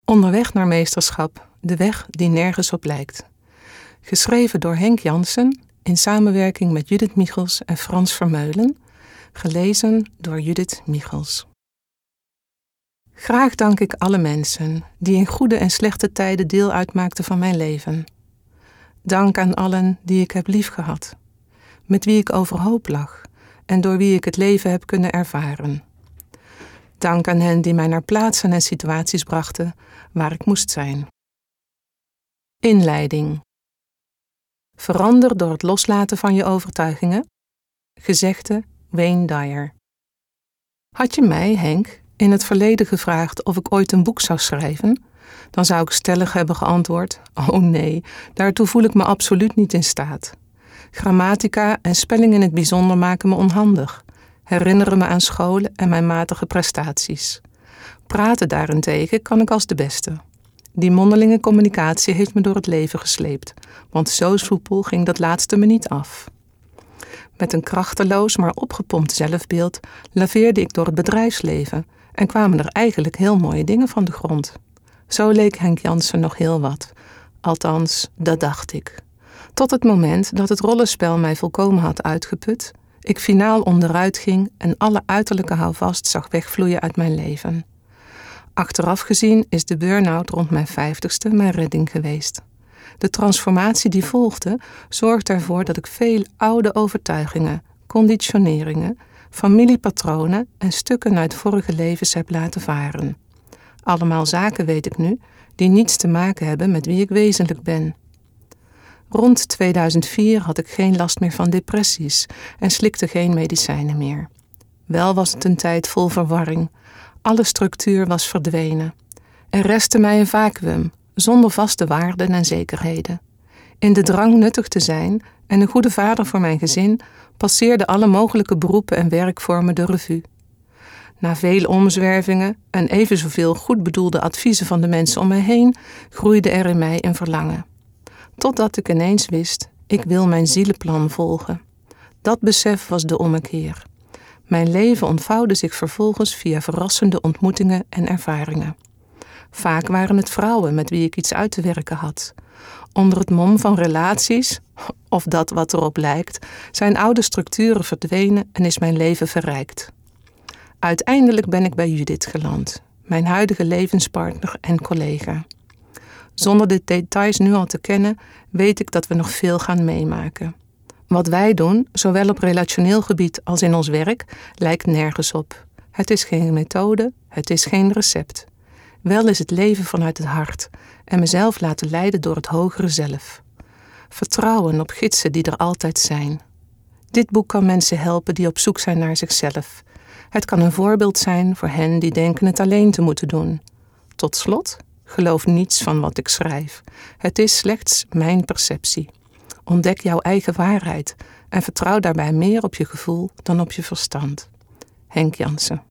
Onderweg naar meesterschap, de weg die nergens op lijkt. Geschreven door Henk Jansen in samenwerking met Judith Michels en Frans Vermeulen. Gelezen door Judith Michels. Graag dank ik alle mensen die in goede en slechte tijden deel uitmaakten van mijn leven. Dank aan allen die ik heb liefgehad, met wie ik overhoop lag en door wie ik het leven heb kunnen ervaren. Dank aan hen die mij naar plaatsen en situaties brachten waar ik moest zijn. Inleiding. Verander door het loslaten van je overtuigingen. Gezegde Wayne Dyer. Had je mij, Henk, in het verleden gevraagd of ik ooit een boek zou schrijven, dan zou ik stellig hebben geantwoord: oh nee, daartoe voel ik me absoluut niet in staat. Grammatica en spelling in het bijzonder maken me onhandig, herinneren me aan scholen en mijn matige prestaties. Praten daarentegen kan ik als de beste. Die mondelinge communicatie heeft me door het leven gesleept, want zo soepel ging dat laatste me niet af. Met een krachteloos maar opgepompt zelfbeeld laveerde ik door het bedrijfsleven en kwamen er eigenlijk heel mooie dingen van de grond. Zo leek Henk Jansen nog heel wat. Althans, dat dacht ik. Tot het moment dat het rollenspel mij volkomen had uitgeput, ik finaal onderuit ging en alle uiterlijke houvast zag wegvloeien uit mijn leven. Achteraf gezien is de burn-out rond mijn 50ste mijn redding geweest. De transformatie die volgde zorgde ervoor dat ik veel oude overtuigingen, conditioneringen, familiepatronen en stukken uit vorige levens heb laten varen. Allemaal zaken, weet ik nu, die niets te maken hebben met wie ik wezenlijk ben. Rond 2004 had ik geen last meer van depressies en slikte geen medicijnen meer. Wel was het een tijd vol verwarring. Alle structuur was verdwenen. Er restte mij een vacuüm, zonder vaste waarden en zekerheden. In de drang nuttig te zijn en een goede vader voor mijn gezin passeerden alle mogelijke beroepen en werkvormen de revue. Na vele omzwervingen en even zoveel goed bedoelde adviezen van de mensen om mij heen, groeide er in mij een verlangen. Totdat ik ineens wist, ik wil mijn zielenplan volgen. Dat besef was de ommekeer. Mijn leven ontvouwde zich vervolgens via verrassende ontmoetingen en ervaringen. Vaak waren het vrouwen met wie ik iets uit te werken had. Onder het mom van relaties, of dat wat erop lijkt, zijn oude structuren verdwenen en is mijn leven verrijkt. Uiteindelijk ben ik bij Judith geland, mijn huidige levenspartner en collega. Zonder de details nu al te kennen, weet ik dat we nog veel gaan meemaken. Wat wij doen, zowel op relationeel gebied als in ons werk, lijkt nergens op. Het is geen methode, het is geen recept. Wel is het leven vanuit het hart en mezelf laten leiden door het hogere zelf. Vertrouwen op gidsen die er altijd zijn. Dit boek kan mensen helpen die op zoek zijn naar zichzelf. Het kan een voorbeeld zijn voor hen die denken het alleen te moeten doen. Tot slot, geloof niets van wat ik schrijf. Het is slechts mijn perceptie. Ontdek jouw eigen waarheid en vertrouw daarbij meer op je gevoel dan op je verstand. Henk Jansen.